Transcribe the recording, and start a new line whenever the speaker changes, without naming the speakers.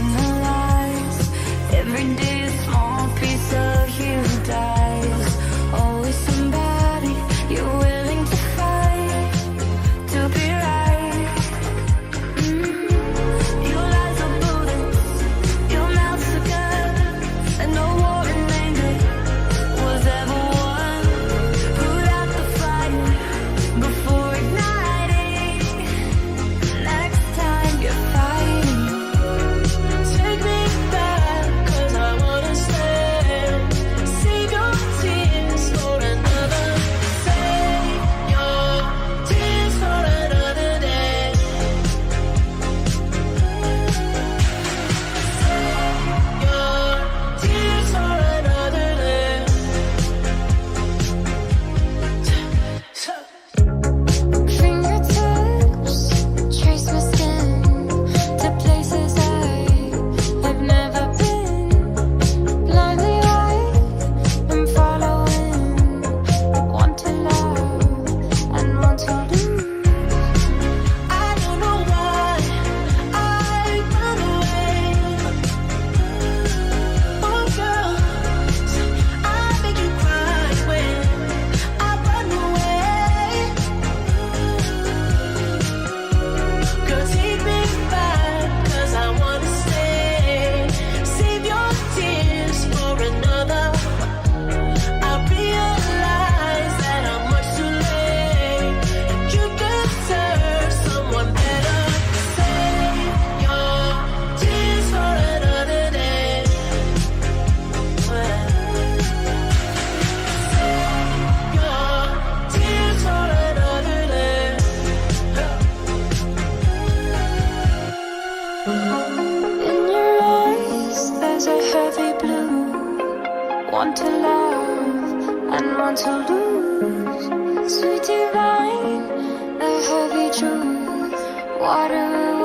analyze. Every day a small piece of you dies. Always somebody you're willing to fight to be right. Your lies are bullets, your mouth's a gun, and no war in anger was ever won. Put out the fire before igniting. Next time you're fighting, take me back, 'cause I wanna stay. Save your tears for another. Save your tears for another day. Save your tears for another day. Fingertips trace my skin to places I have never been. Blindly I'm following. Want to love and want to lose. I don't know why I run away. Oh girl, I make you cry when I run away. Girl, take me back, 'cause I wanna stay. Save your tears for another. I realize that I'm much too late. You could serve someone better. Save your tears for another day. Save your tears for another day. In your eyes, there's a heavy blue. Want to love and want to lose. Sweet divine, the heavy truth. Water